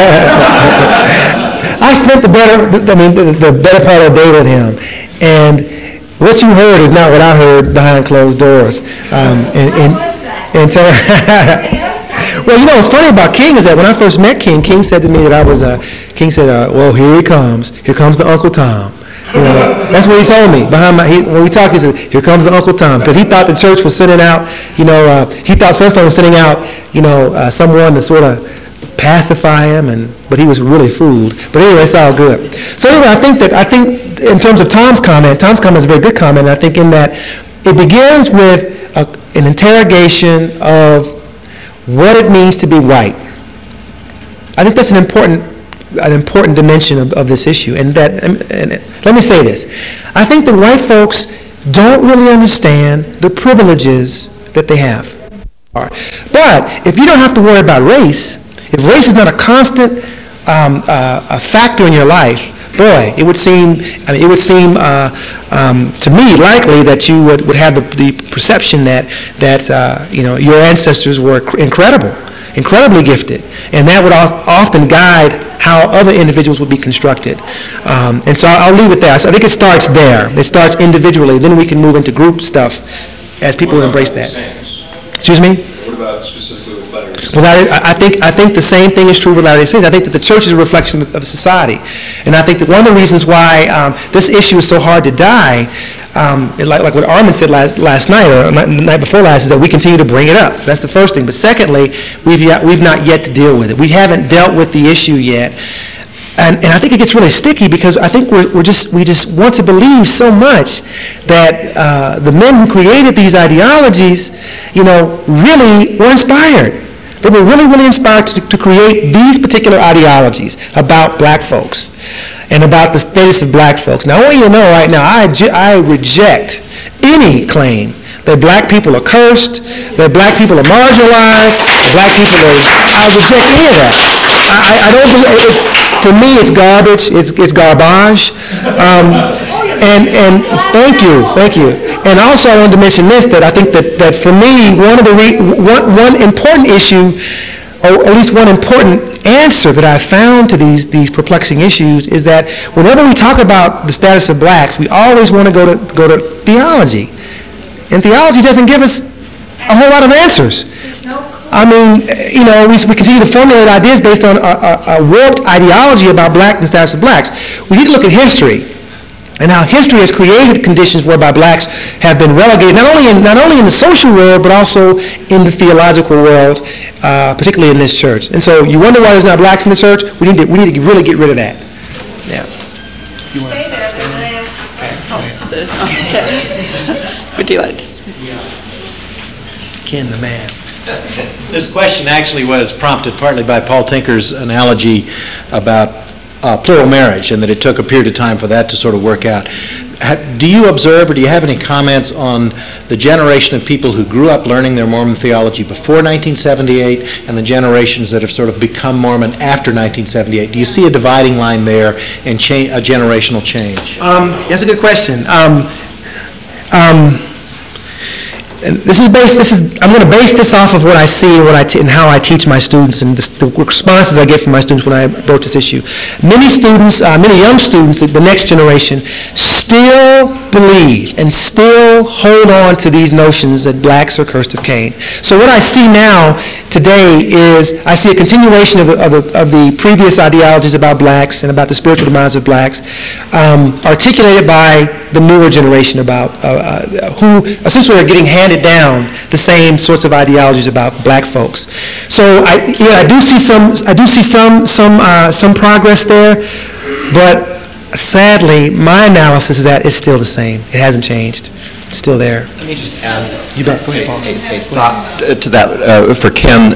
I spent the better part of the day with him, and what you heard is not what I heard behind closed doors. And so, well, you know what's funny about King is that when I first met King, King said to me that I was King said, well, here he comes. Here comes the Uncle Tom. You know, that's what he told me. When we talked, he said, here comes the Uncle Tom. Because he thought the church was sending out, he thought Sunstone was sending out, someone to sort of pacify him, but he was really fooled. But anyway, it's all good. So anyway, I think in terms of Tom's comment is a very good comment. And I think in that it begins with an interrogation of what it means to be white. I think that's an important dimension of this issue. And let me say this. I think that white folks don't really understand the privileges that they have. But if you don't have to worry about race, if race is not a constant a factor in your life, boy, it would seem to me likely that you would have the perception that your ancestors were incredibly gifted, and that would often guide how other individuals would be constructed. And so I'll leave it there. So I think it starts there. It starts individually. Then we can move into group stuff as people embrace that. Excuse me? What about specifically with Latter-day Well, I think the same thing is true with Latter-day Saints. I think that the church is a reflection of society. And I think that one of the reasons why this issue is so hard to die, like what Armin said last night, or the night before last, is that we continue to bring it up. That's the first thing. But secondly, we've not yet to deal with it. We haven't dealt with the issue yet. And I think it gets really sticky because I think we just want to believe so much that the men who created these ideologies, really were inspired. They were really, really inspired to create these particular ideologies about black folks and about the status of black folks. Now, I want you to know right now, I reject any claim that black people are cursed, that black people are marginalized, that black people are... I reject any of that. I don't believe... For me, it's garbage. It's garbage. And thank you. And also, I wanted to mention this, that I think that for me, one important issue, or at least one important answer that I found to these perplexing issues, is that whenever we talk about the status of blacks, we always want to go to theology, and theology doesn't give us a whole lot of answers. I mean, we continue to formulate ideas based on a warped ideology about black and the status of blacks. We need to look at history and how history has created conditions whereby blacks have been relegated, not only in the social world, but also in the theological world, particularly in this church. And so you wonder why there's not blacks in the church? We need to really get rid of that. Yeah. Would you like to? Ken the man. This question actually was prompted partly by Paul Tinker's analogy about plural marriage, and that it took a period of time for that to sort of work out. Do you observe, or do you have any comments on the generation of people who grew up learning their Mormon theology before 1978 and the generations that have sort of become Mormon after 1978? Do you see a dividing line there and a generational change? That's a good question. And I'm going to base this off of what I see and how I teach my students and the responses I get from my students when I broach this issue. Many young students, the next generation, still believe and still hold on to these notions that blacks are cursed of Cain. So what I see now today is I see a continuation of the previous ideologies about blacks and about the spiritual demise of blacks, articulated by the newer generation about who essentially are getting handed down the same sorts of ideologies about black folks. So I do see some progress there, but sadly my analysis is that it's still the same. It hasn't changed. still there. Let me just add You bet. Go ahead, Paul. a thought to that for Ken.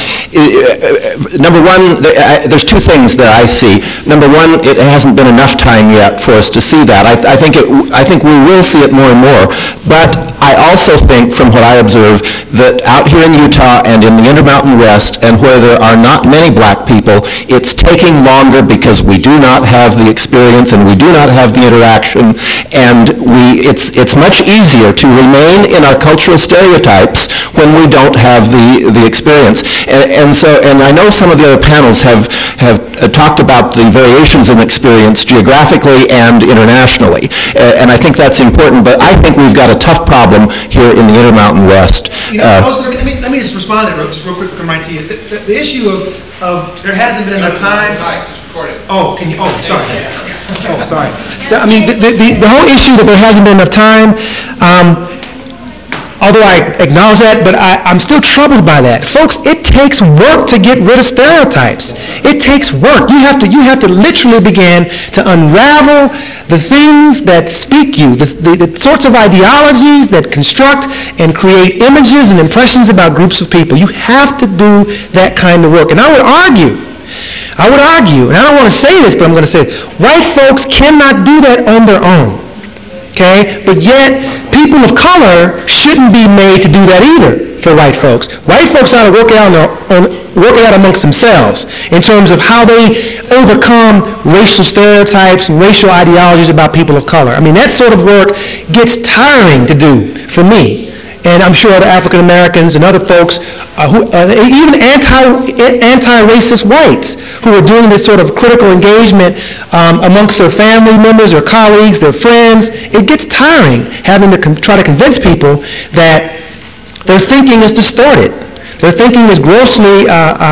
Number one, there's two things that I see. Number one, it hasn't been enough time yet for us to see that. I think we will see it more and more. But I also think, from what I observe, that out here in Utah and in the Intermountain West, and where there are not many black people, it's taking longer because we do not have the experience and we do not have the interaction, and it's much easier to remain in our cultural stereotypes when we don't have the experience. And I know some of the other panels have talked about the variations in experience geographically and internationally, and I think that's important, but I think we've got a tough problem here in the Intermountain West. Let me just respond to that real quick, come right to you. The issue of there hasn't been enough time. Oh, can you? Oh, sorry. Oh, sorry. I mean, the whole issue that there hasn't been enough time, although I acknowledge that, but I'm still troubled by that. Folks, it takes work to get rid of stereotypes. It takes work. You have to literally begin to unravel the things that speak you, the sorts of ideologies that construct and create images and impressions about groups of people. You have to do that kind of work. And I would argue, and I don't want to say this, but I'm going to say it, white folks cannot do that on their own. Okay? But yet, people of color shouldn't be made to do that either for white folks. White folks ought to work it out amongst themselves in terms of how they overcome racial stereotypes and racial ideologies about people of color. I mean, that sort of work gets tiring to do for me. And I'm sure other African Americans and other folks, even anti-racist whites, who are doing this sort of critical engagement amongst their family members, their colleagues, their friends. It gets tiring having to try to convince people that their thinking is distorted. Their thinking is grossly,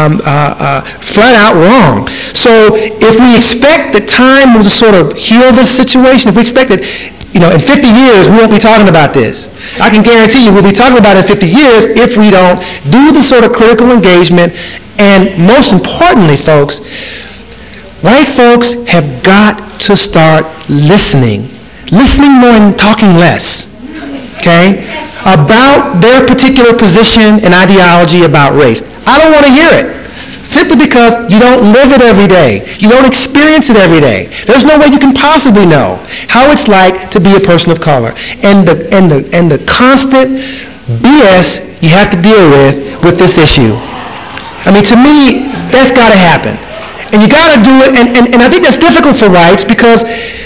flat out wrong. So if we expect that time will just sort of heal this situation, if we expect that, in 50 years we won't be talking about this, I can guarantee you we'll be talking about it in 50 years if we don't do the sort of critical engagement. And most importantly, folks, white folks have got to start listening more and talking less, okay, about their particular position and ideology about race. I don't want to hear it, simply because you don't live it every day. You don't experience it every day. There's no way you can possibly know how it's like to be a person of color, and the constant BS you have to deal with this issue. I mean, to me, that's got to happen. And you got to do it, and I think that's difficult for whites because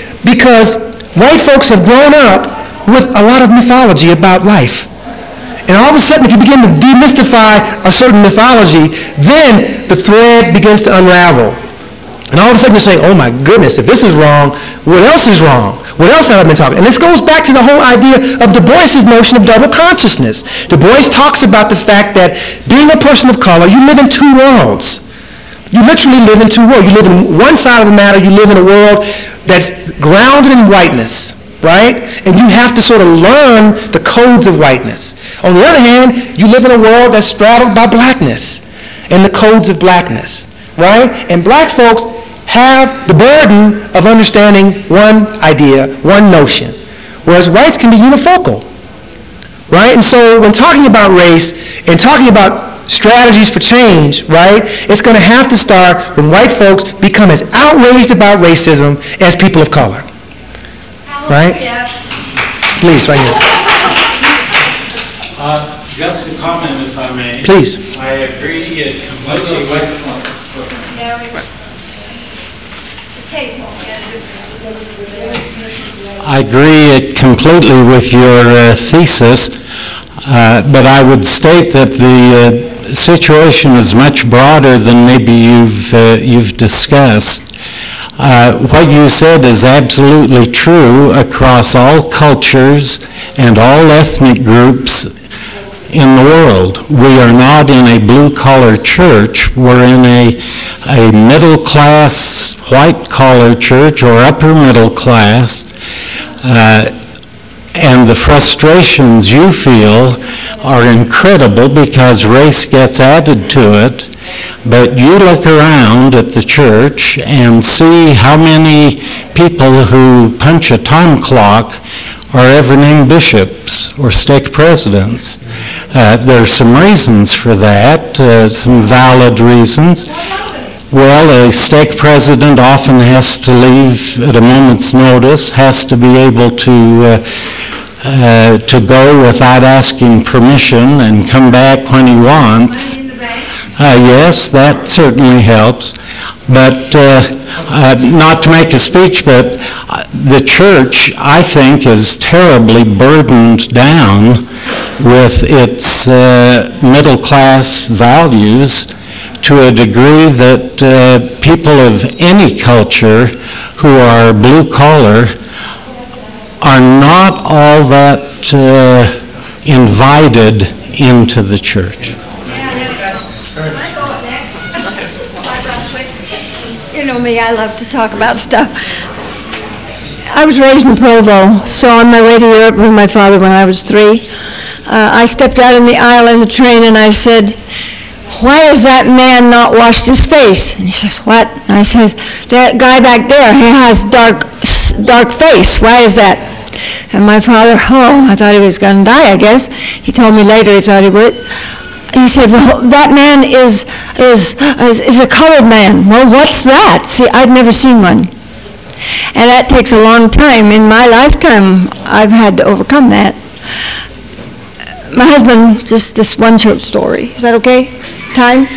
white folks have grown up with a lot of mythology about life. And all of a sudden, if you begin to demystify a certain mythology, then the thread begins to unravel. And all of a sudden you're saying, oh my goodness, if this is wrong, what else is wrong? What else have I been talking about? And this goes back to the whole idea of Du Bois' notion of double consciousness. Du Bois talks about the fact that being a person of color, you live in two worlds. You literally live in two worlds. You live in one side of the matter, you live in a world that's grounded in whiteness, right? And you have to sort of learn the codes of whiteness. On the other hand, you live in a world that's straddled by blackness and the codes of blackness, right? And black folks have the burden of understanding one idea, one notion, whereas whites can be unifocal, right? And so when talking about race and talking about strategies for change, right, it's going to have to start when white folks become as outraged about racism as people of color, right? Please, right here. Just a comment, if I may. Please. I agree it completely with... I agree it completely with your thesis, but I would state that the situation is much broader than maybe you've discussed. What you said is absolutely true across all cultures and all ethnic groups in the world. We are not in a blue-collar church. We're in a middle-class, white-collar church or upper middle class. and the frustrations you feel are incredible because race gets added to it. But you look around at the church and see how many people who punch a time clock are ever named bishops or stake presidents. There are some reasons for that, some valid reasons. Well, a stake president often has to leave at a moment's notice, has to be able to go without asking permission and come back when he wants. Yes, that certainly helps. But not to make a speech, but the church, I think, is terribly burdened down with its middle-class values to a degree that people of any culture who are blue-collar are not all that invited into the church. You know me, I love to talk about stuff. I was raised in Provo, so on my way to Europe with my father when I was 3, I stepped out in the aisle in the train and I said, "Why has that man not washed his face?" And he says, "What?" And I said, "That guy back there, he has dark face. Why is that?" And my father, I thought he was going to die, I guess. He told me later he thought he would. He said, "Well, that man is a colored man." Well, what's that? See, I've never seen one. And that takes a long time. In my lifetime, I've had to overcome that. My husband, just this one short story. Is that okay? Time?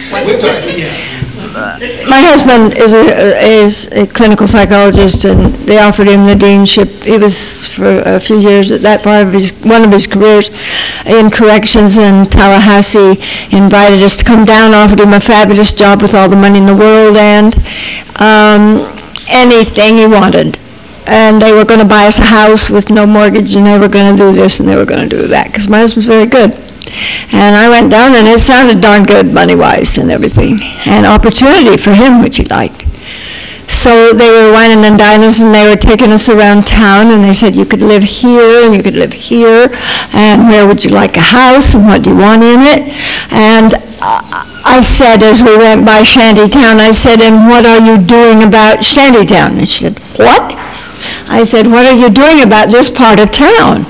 My husband is a clinical psychologist, and they offered him the deanship. He was for a few years at that part of one of his careers in corrections in Tallahassee. Invited us to come down, offered him a fabulous job with all the money in the world and anything he wanted. And they were going to buy us a house with no mortgage, and they were going to do this and they were going to do that, because my husband's very good. And I went down, and it sounded darn good money-wise and everything, and opportunity for him, which he liked. So they were whining and dining us, and they were taking us around town, and they said, "You could live here, and you could live here, and where would you like a house, and what do you want in it?" And I said, as we went by Shantytown, I said, "And what are you doing about Shantytown?" And she said, "What?" I said, "What are you doing about this part of town?"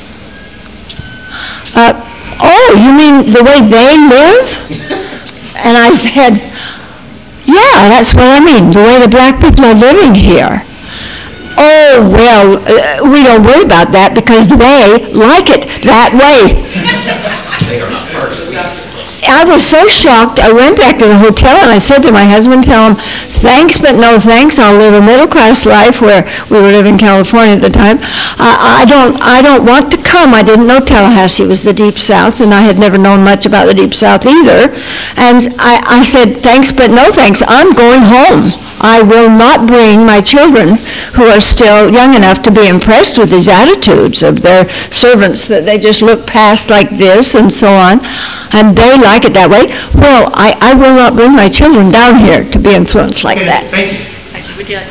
"Oh, you mean the way they live?" And I said, "Yeah, that's what I mean, the way the black people are living here." "Oh, well, we don't worry about that because they like it that way." I was so shocked, I went back to the hotel and I said to my husband, tell him, "Thanks, but no thanks. I'll live a middle-class life," where we were living in California at the time. I don't want to come. I didn't know Tallahassee was the Deep South, and I had never known much about the Deep South either. And I said, "Thanks, but no thanks. I'm going home. I will not bring my children, who are still young enough to be impressed with these attitudes of their servants, that they just look past like this and so on, and they like it that way. Well, I will not bring my children down here to be influenced like that." Thank you. Would you like?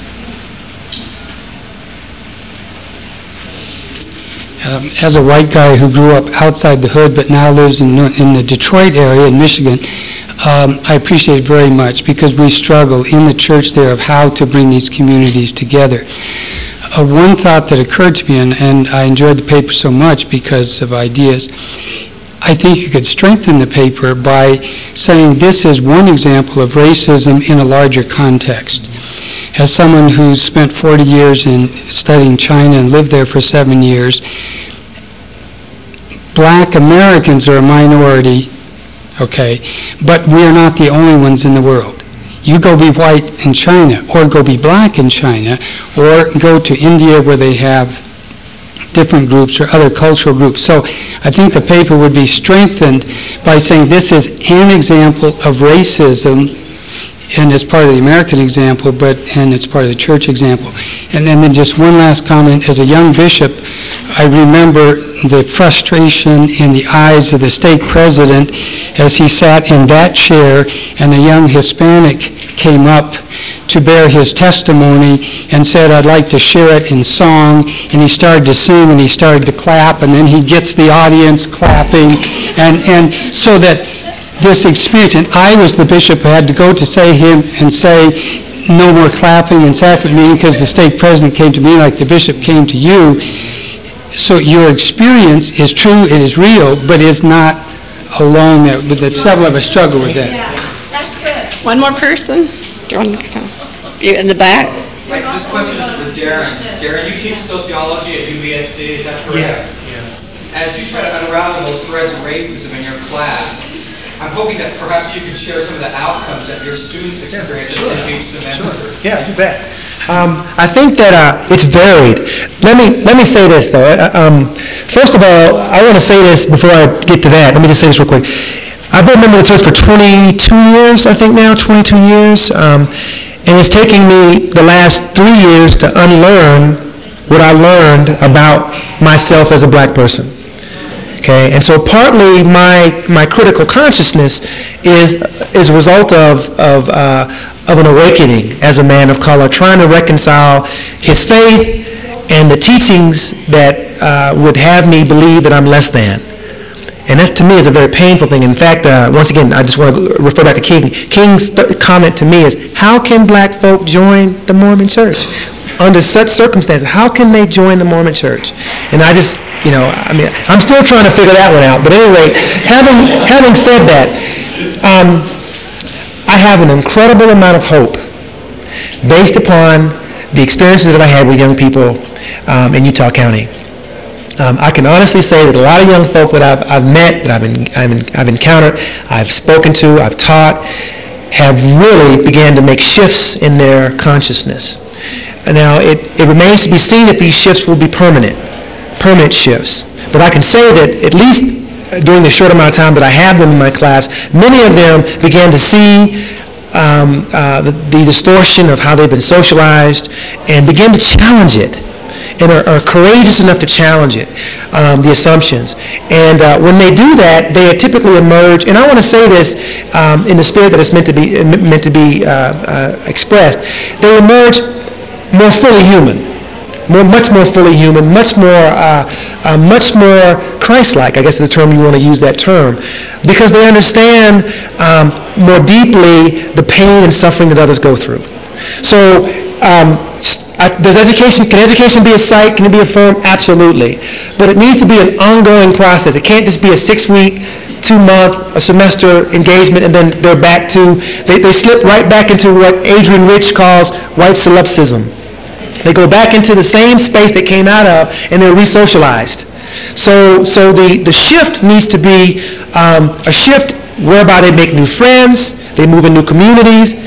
As a white guy who grew up outside the hood but now lives in the Detroit area in Michigan, I appreciate it very much because we struggle in the church there of how to bring these communities together. One thought that occurred to me, and I enjoyed the paper so much because of ideas, I think you could strengthen the paper by saying this is one example of racism in a larger context. As someone who's spent 40 years in studying China and lived there for 7 years, black Americans are a minority, okay, but we are not the only ones in the world. You go be white in China, or go be black in China, or go to India where they have different groups or other cultural groups. So I think the paper would be strengthened by saying this is an example of racism and it's part of the American example, and it's part of the church example. And then just one last comment. As a young bishop, I remember the frustration in the eyes of the stake president as he sat in that chair, and a young Hispanic came up to bear his testimony and said, "I'd like to share it in song," and he started to sing and he started to clap, and then he gets the audience clapping, and so that this experience, and I was the bishop who had to go to say no more clapping and sacrament meeting, because the stake president came to me like the bishop came to you. So your experience is true, it is real, but it's not alone. That several of us struggle with that. Yeah, that's good. One more person? Do you want to come? You in the back? Right, this question is for Darren. Darren, you teach sociology at UBSC, is that correct? Yeah. As you try to unravel those threads of racism in your class, I'm hoping that perhaps you can share some of the outcomes that your students experience in each semester. Sure. Yeah, you bet. I think that it's varied. Let me say this though. First of all, I want to say this before I get to that. Let me just say this real quick. I've been a member of the church for 22 years, I think now, 22 years. And it's taking me the last 3 years to unlearn what I learned about myself as a black person. Okay, and so partly my critical consciousness is a result of an awakening as a man of color, trying to reconcile his faith and the teachings that would have me believe that I'm less than. And that, to me, is a very painful thing. In fact, once again, I just want to refer back to King. King's comment to me is, how can black folk join the Mormon church? Under such circumstances, how can they join the Mormon church? And I just, I'm still trying to figure that one out. But anyway, having said that, I have an incredible amount of hope based upon the experiences that I had with young people in Utah County. I can honestly say that a lot of young folk that I've met, that I've encountered, I've spoken to, I've taught, have really began to make shifts in their consciousness. And now it remains to be seen if these shifts will be permanent shifts. But I can say that at least during the short amount of time that I have them in my class, many of them began to see the distortion of how they've been socialized and begin to challenge it, and are courageous enough to challenge it, the assumptions. And when they do that, they typically emerge, and I want to say this in the spirit that it's meant to be expressed, they emerge more fully human. Much more fully human, much more Christ-like, I guess is the term you want to use that term, because they understand more deeply the pain and suffering that others go through. So, can education be a sight? Can it be affirmed? Absolutely. But it needs to be an ongoing process. It can't just be a 6-week, 2-month, a semester engagement, and then they're back to, they slip right back into what Adrian Rich calls white solipsism. They go back into the same space they came out of, and they're re-socialized. So the shift needs to be a shift whereby they make new friends, they move in new communities,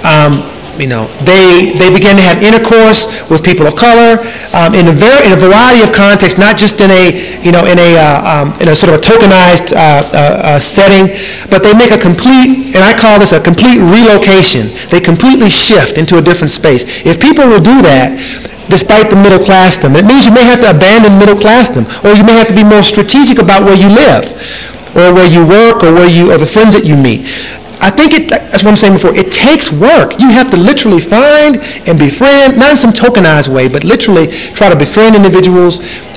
they begin to have intercourse with people of color in a variety of contexts, not just in a sort of a tokenized setting, but they make a complete, and I call this a complete relocation. They completely shift into a different space. If people will do that, despite the middle classdom, it means you may have to abandon middle classdom, or you may have to be more strategic about where you live, or where you work, or the friends that you meet. I think that's what I'm saying before. It takes work. You have to literally find and befriend, not in some tokenized way, but literally try to befriend individuals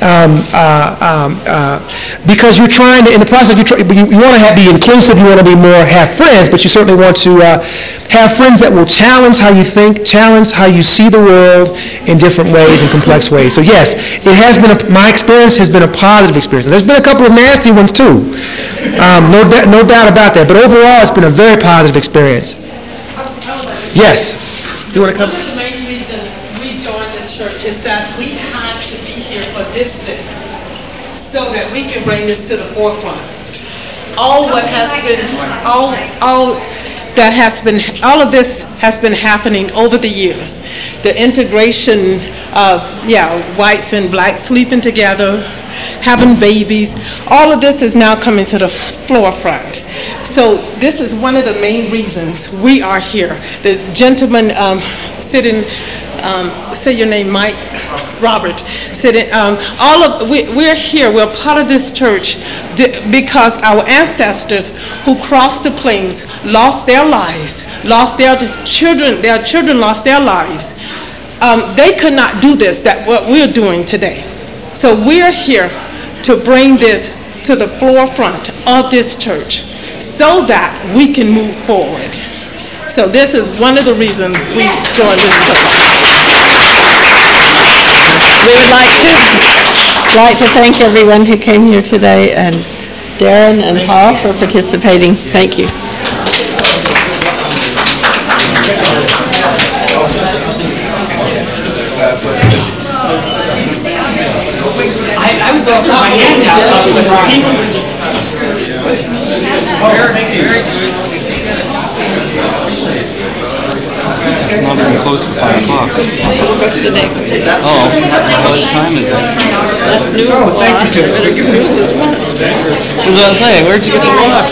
because you're trying to, in the process, you want to be inclusive, you want to have friends, but you certainly want to have friends that will challenge how you think, challenge how you see the world in different ways and complex ways. So yes, my experience has been a positive experience. There's been a couple of nasty ones too. No doubt about that. But overall, it's been a very positive experience. Yes. You want to come? One of the main reasons we joined the church is that we had to be here for this thing, so that we can bring this to the forefront. All that has been, all of this has been happening over the years. The integration of, whites and blacks sleeping together, having babies, all of this is now coming to the forefront. So this is one of the main reasons we are here. The gentleman sitting, say your name, Mike, Robert, sitting, we're here, we're part of this church because our ancestors who crossed the plains lost their lives, lost their children lost their lives. They could not do this, what we're doing today. So we're here to bring this to the forefront of this church so that we can move forward. So this is one of the reasons we joined this church. We would like to thank everyone who came here today, and Darren and Paul for participating. Thank you. I was going to put my hand out, but people were just... It's not even close to 5 o'clock. We'll go to the next page. Oh, what time is it? That's news watch. Better get rid of this watch. I was about to say, where'd you get the watch?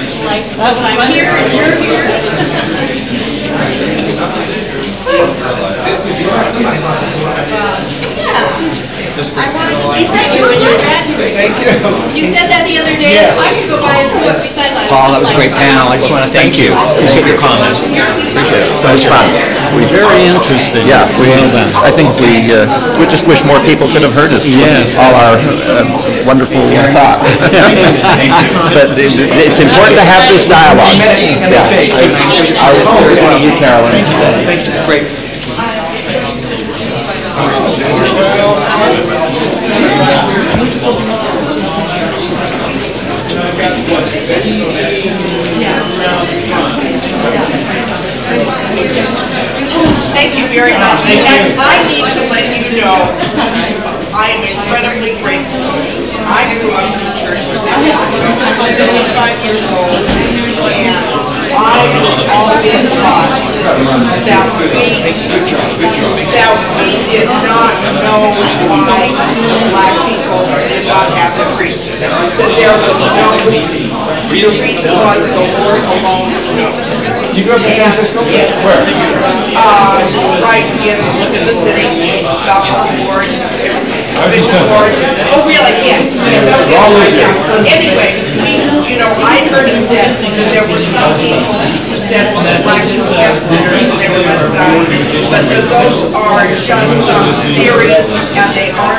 He said you when you graduate. Thank you. You said that the other day, so I could go by and see what besides I. Paul, that was a great panel. I just want to thank you. Appreciate your comments. Appreciate it. That was fun. Very interesting. Yeah, Well done. I think we just wish more people could have heard us. Yes. All our wonderful thoughts. But it's important to have this dialogue. Yeah. I will forward to you, Carolyn. Great. Thank you very much. And I need to let you know, I am incredibly grateful. I grew up in the church was I'm 55 years old, and I was always taught that we did not know why black people did not have the priesthood. That there was no reason. The reason was the Lord alone knows. You grew up in San Francisco? Yes. Where? Right in the city, about the board. Oh, really? Yes. Anyway, I heard it said that there were some people who said, well, the black people have the reason they were less dying, but those are just theories, and they are